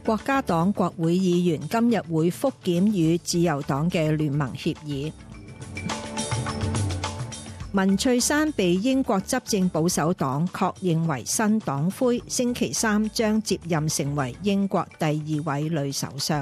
國家黨國會議員今日會復檢與自由黨嘅聯盟協議。文翠珊被英國執政保守黨確認為新黨魁，星期三將接任成為英國第2位女首相。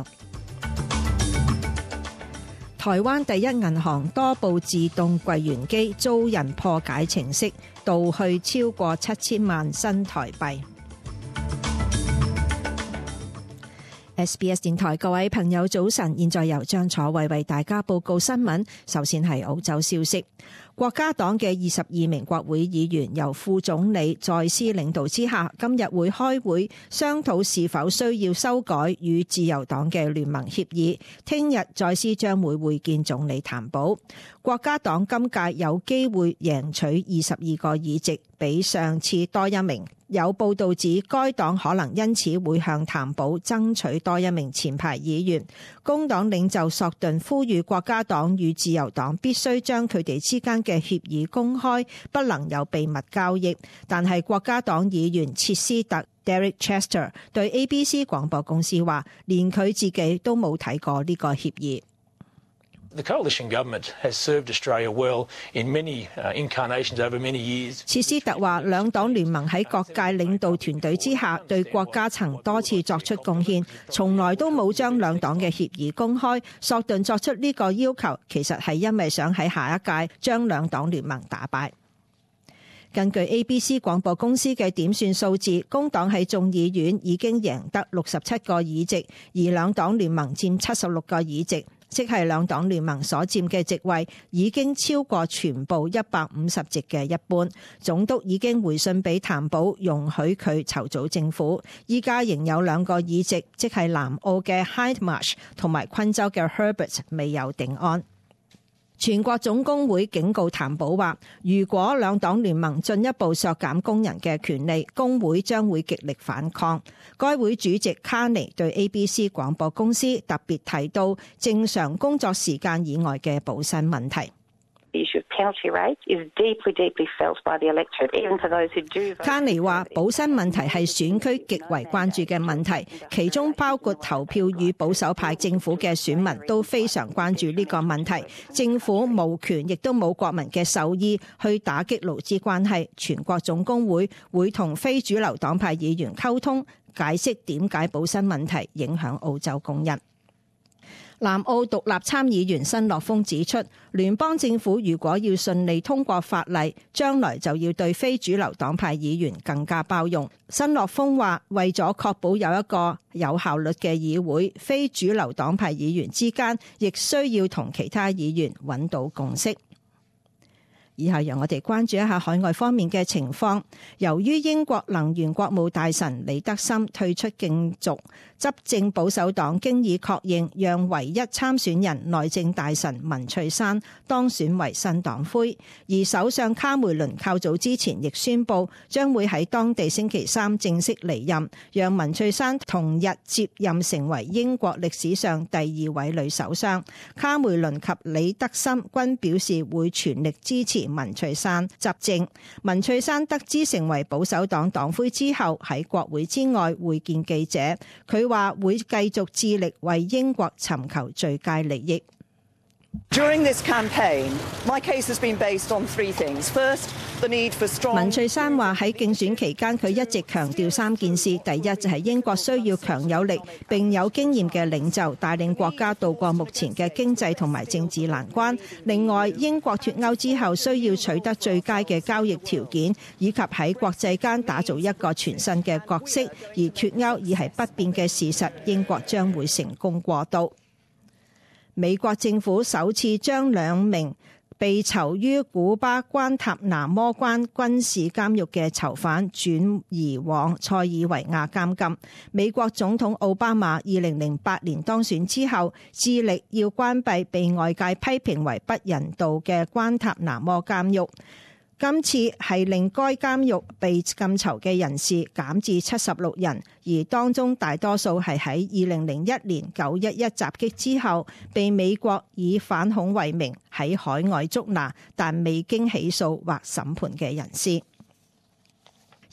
台灣第一銀行多部自動櫃員機遭人破解程式，盜去超過7000萬新台幣。SBS 電台各位朋友早晨，現在由張楚慧為大家報告新聞。首先係澳洲消息，國家黨嘅22名國會議員由副總理在斯領導之下，今日會開會商討是否需要修改與自由黨嘅聯盟協議。聽日在斯將會會見總理譚寶。國家黨今屆有機會贏取22個議席，比上次多一名。有報道指該黨可能因此會向譚寶爭取多一名前排議員。工黨領袖索頓呼籲國家黨與自由黨必須將佢哋之間嘅協議公開，不能有秘密交易。但係國家黨議員切斯特 Derek Chester 對 ABC 廣播公司話，連佢自己都冇睇過呢個協議。 The coalition government has served Australia well in many incarnations over many years. 切斯特話，兩黨聯盟喺各界領導團隊之下，對國家曾多次作出貢獻，從來都冇將兩黨嘅協議公開。索頓作出呢個要求，其實係因為想喺下一屆將兩黨聯盟打敗。根據 ABC 廣播公司嘅點算數字，工黨喺眾議院已經贏得67個議席，而兩黨聯盟佔76個議席。即係兩黨聯盟所佔嘅席位已經超過全部150席嘅一半。總督已經回信俾譚寶，容許佢籌組政府。依家仍有2個議席，即係南澳嘅 Hindmarsh 同埋昆州嘅 Herbert 未有定案。全國總工會警告譚寶話，如果兩黨聯盟進一步削減工人嘅權利，工會將會極力反抗。該會主席卡尼對 ABC 廣播公司特別提到正常工作時間以外嘅保薪問題。卡尼話，保薪問題係選區極為關注嘅問題，其中包括投票與保守派政府嘅選民都非常關注呢個問題。政府無權亦都冇國民嘅授意去打擊勞資關係。全國總工會會同非主流黨派議員溝通，解釋點解保薪問題影響澳洲工人。南澳獨立參議員新樂峰指出，聯邦政府如果要順利通過法例，將來就要對非主流黨派議員更加包容。新樂峰話，為咗確保有一個有效率嘅議會，非主流黨派議員之間亦需要同其他議員揾到共識。以後讓我哋關注一下海外方面嘅情況。由於英國能源國務大臣李德森退出競逐，執政保守黨經已確認讓唯一參選人內政大臣文翠珊當選為新黨魁，而首相卡梅倫較早之前亦宣布將會喺當地星期三正式離任，讓文翠珊同日接任成為英國歷史上第2位女首相。卡梅倫及李德森均表示會全力支持文翠珊執政。文翠珊得知成為保守黨黨魁之後，喺國會之外會見記者，佢話會繼續致力為英國尋求最佳利益。 During this campaign, my case has been based on 3 things. First, the need for strong. 文翠珊話喺競選期間，佢一直強調3件事。第一就係英國需要強有力並有經驗嘅領袖帶領國家渡過目前嘅經濟同埋政治難關。另外，英國脫歐之後需要取得最佳嘅交易條件，以及喺國際間打造一個全新嘅角色。而脫歐已係不變嘅事實，英國將會成功過渡。美國政府首次將2名被囚於古巴關塔那摩關軍事監獄嘅囚犯轉移往塞爾維亞監禁。美國總統奧巴馬2008年當選之後，致力要關閉被外界批評為不人道嘅關塔那摩監獄。今次係令該監獄被禁囚嘅人士減至76人，而當中大多數係喺2001年911襲擊之後，被美國以反恐為名喺海外捉拿，但未經起訴或審判嘅人士。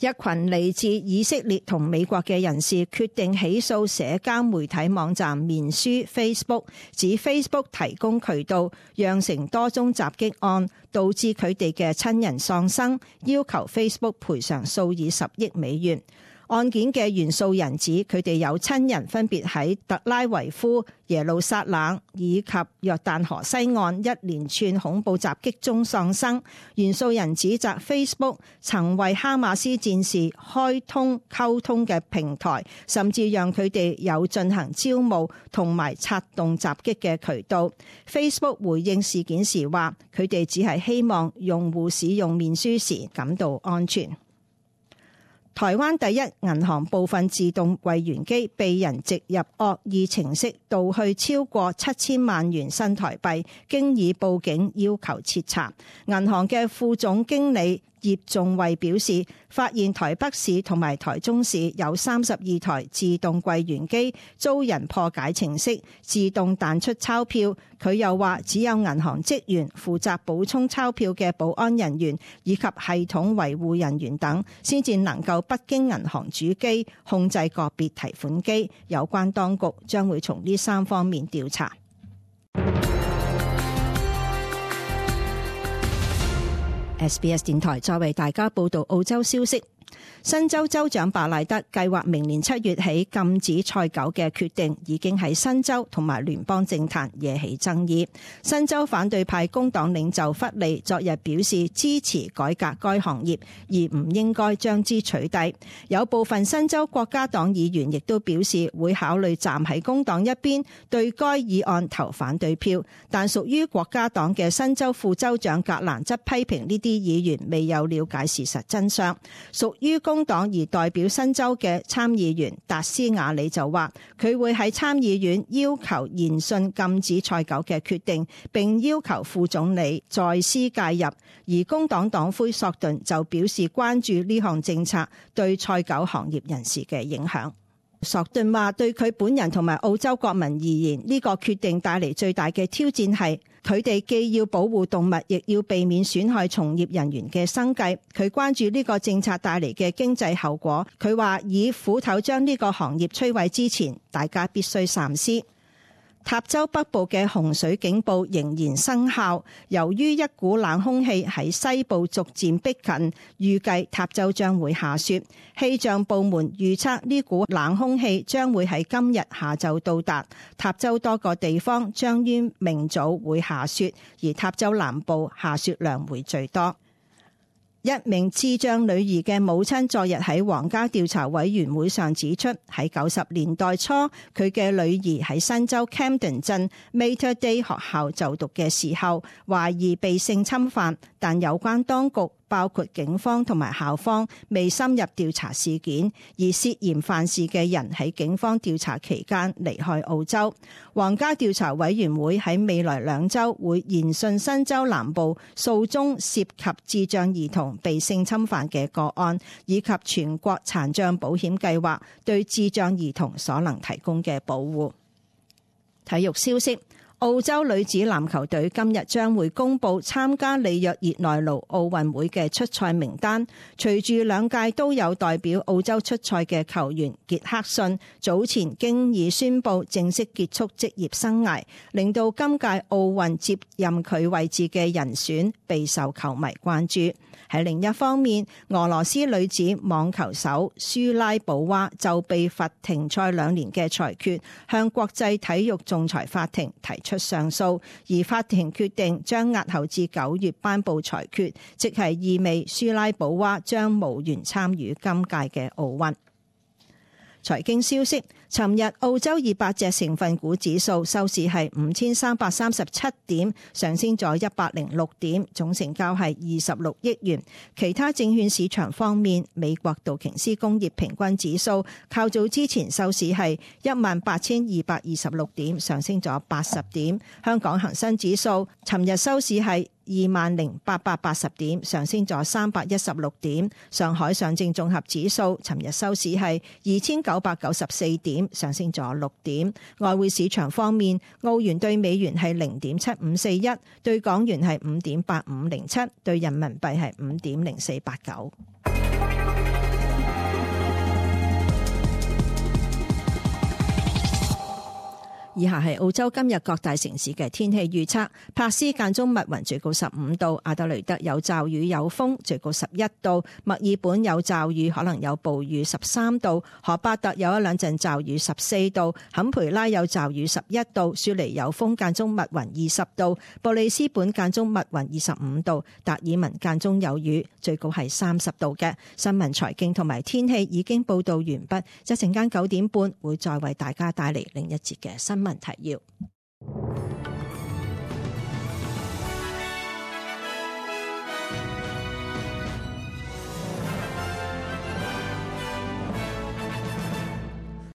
一群嚟自以色列同美國嘅人士決定起訴社交媒體網站面書 Facebook， 指 Facebook 提供渠道釀成多宗襲擊案，導致佢哋嘅親人喪生，要求 Facebook 賠償數以10億美元。案件嘅原訴人指佢哋有親人分別喺特拉維夫、耶路撒冷以及約旦河西岸一連串恐怖襲擊中喪生。原訴人指責 Facebook 曾為哈馬斯戰士開通溝通嘅平台，甚至讓佢哋有進行招募同埋策動襲擊嘅渠道。Facebook 回應事件時話，佢哋只係希望用戶使用面書時感到安全。台灣第一銀行部分自動櫃員機被人植入惡意程式，盜去超過7000萬元新台幣，經已報警要求徹查。銀行嘅副總經理葉仲惠表示，發現台北市同埋台中市有32台自動櫃員機遭人破解程式，自動彈出鈔票。佢又話，只有銀行職員、負責補充鈔票嘅保安人員以及系統維護人員等，先至能夠不經銀行主機控制個別提款機。有關當局將會從呢3方面調查。SBS 電台再為大家報道澳洲消息。新州州長白賴德計劃明年7月起禁止賽狗嘅決定已經喺新州同埋聯邦政壇惹起爭議。新州反對派工黨領袖弗利昨日表示支持改革該行業，而唔應該將之取締。有部分新州國家黨議員亦都表示會考慮站喺工黨一邊，對該議案投反對票。但屬於國家黨嘅新州副州長格蘭則批評呢啲議員未有了解事實真相。屬於工黨而代表新州嘅參議員達斯瓦里就話，佢會喺參議院要求研訊禁止賽狗嘅決定，並要求副總理再司介入。而工黨黨魁索頓就表示關注呢項政策對賽狗行業人士嘅影響。索頓話，對佢本人同埋澳洲國民而言，呢個決定帶嚟最大嘅挑戰係佢哋既要保護動物，亦要避免損害從業人員嘅生計。佢關注呢個政策帶嚟嘅經濟後果。佢話，以斧頭將呢個行業摧毀之前，大家必須三思。塔州北部嘅洪水警報仍然生效，由於一股冷空氣喺西部逐漸逼近，預計塔州將會下雪。氣象部門預測呢股冷空氣將會喺今日下晝到達塔州多個地方，將於明早會下雪，而塔州南部下雪量會最多。一名智障女兒嘅母親昨日喺皇家調查委員會上指出，喺90年代初，佢嘅女兒喺新州 Camden 鎮 Mater Dei 學校就讀嘅時候，懷疑被性侵犯，但有關當局包括警方同埋校方未深入調查事件，而涉嫌犯事嘅人喺警方調查期間離開澳洲。皇家調查委員會喺未來2週會研訊新州南部數宗涉及智障兒童被性侵犯嘅個案，以及全國殘障保險計劃對智障兒童所能提供嘅保護。體育消息。澳洲女子籃球隊今日將會公布參加里約熱內盧奧運會嘅出賽名單。隨住2屆都有代表澳洲出賽嘅球員傑克遜早前經已宣布正式結束職業生涯，令到今屆奧運接任佢位置嘅人選備受球迷關注。喺另一方面，俄羅斯女子網球手舒拉保娃就被罰停賽2年嘅裁決，向國際體育仲裁法庭提出上訴，而法庭決定將押後至9月頒布裁決，即係意味舒拉保娃將無緣參與今屆嘅奧運。財經消息，尋日澳洲200隻成分股指數收市係5337點，上升咗106點，總成交係26億元。其他證券市場方面，美國道瓊斯工業平均指數較早之前收市係18226點，上升咗80點。香港恒生指數尋日收市係20880點，上升咗316點。上海上證綜合指數尋日收市係2994點，上升咗6點。外匯市場方面，澳元對美元係0.7541，對港元係5.8507，對人民幣係5.0489。 以下係澳洲今日各大城市嘅天氣預測：珀斯間中密雲，最高15度；阿德雷德有驟雨有風，最高11度；墨爾本有驟雨可能有暴雨13度；荷巴特有一兩陣驟雨14度；坎培拉有驟雨11度；雪梨有風間中密雲20度；布里斯本間中密雲25度；達爾文間中有雨，最高係30度嘅。新聞財經同埋天氣已經報道完畢，一陣間9點半會再為大家帶嚟另一節嘅新聞提要。